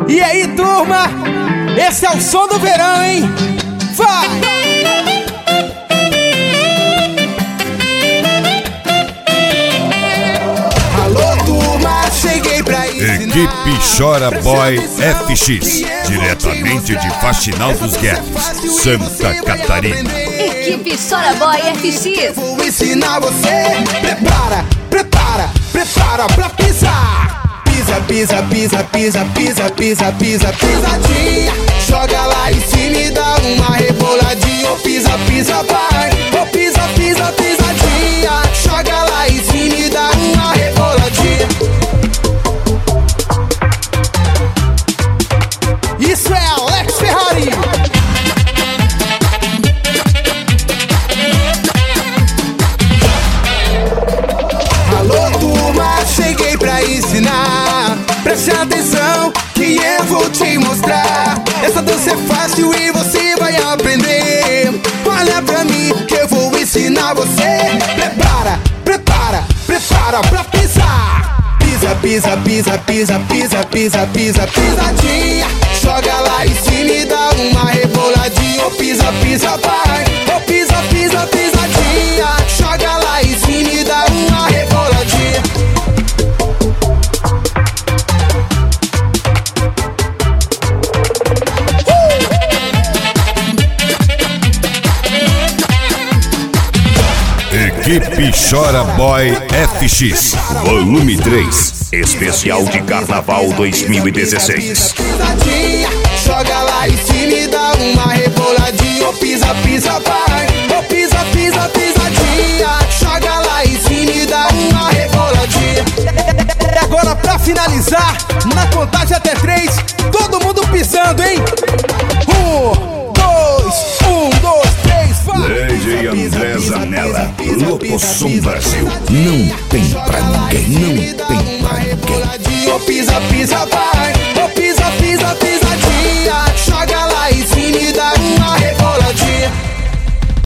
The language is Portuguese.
E aí, turma? Esse é o som do verão, hein? Vai! Alô, turma, cheguei pra ensinar. Equipe Chora Boy FX, diretamente de Faxinal dos Guedes, Santa Catarina. Equipe Chora Boy FX. Vou ensinar você. Prepara, prepara, prepara pra pisar. Pisa, pisa, pisa, pisa, pisa, pisa, pisa, pisadinha. Joga lá em cima e dá uma reboladinha. Ô pisa, pisa, vai. Ô pisa, pisa, pisadinha. Joga lá em cima e dá uma reboladinha. Isso é Alex Ferrari. Alô, turma, cheguei pra ensinar. Preste atenção que eu vou te mostrar. Essa dança é fácil e você vai aprender. Olha pra mim que eu vou ensinar você. Prepara, prepara, prepara pra pisar. Pisa, pisa, pisa, pisa, pisa, pisa, pisa, pisadinha. Joga lá em cima e dá uma reboladinha. Ô pisa, pisa, vai. Ô pisa, pisa, pisadinha. Joga lá em cima e dá uma reboladinha. Equipe Chora Boy FX, volume 3, especial de Carnaval 2016. Joga lá em cima e dá uma reboladinha. Ô pisa, pisa, vai. Ô pisa, pisa, pisadinha. Joga lá em cima e dá uma reboladinha. Agora pra finalizar, na contagem até 3, todo mundo pisando, hein? 1, 2, 3, vai! DJ André Zanella, Locosom Brasil. Não tem pra ninguém, não tem pra ninguém. Ô pisa, pisa, vai. Ô